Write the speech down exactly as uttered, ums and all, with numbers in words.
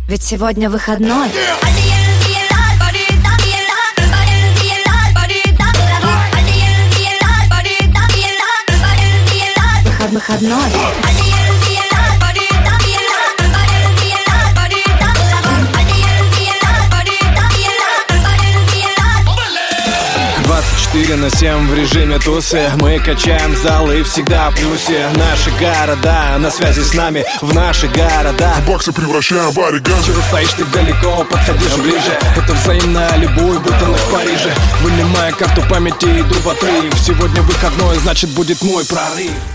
Ведь сегодня выходной. Выход, выходной. двадцать четыре на семь в режиме тусы. Мы качаем залы всегда в плюсе. Наши города на связи с нами. В наши города баксы превращаем в оригами. Чего стоишь ты далеко, подходишь ближе. Это взаимно, любую бутылок в Париже. Вынимая карту памяти, иду в отрыв. Сегодня выходной, значит будет мой прорыв.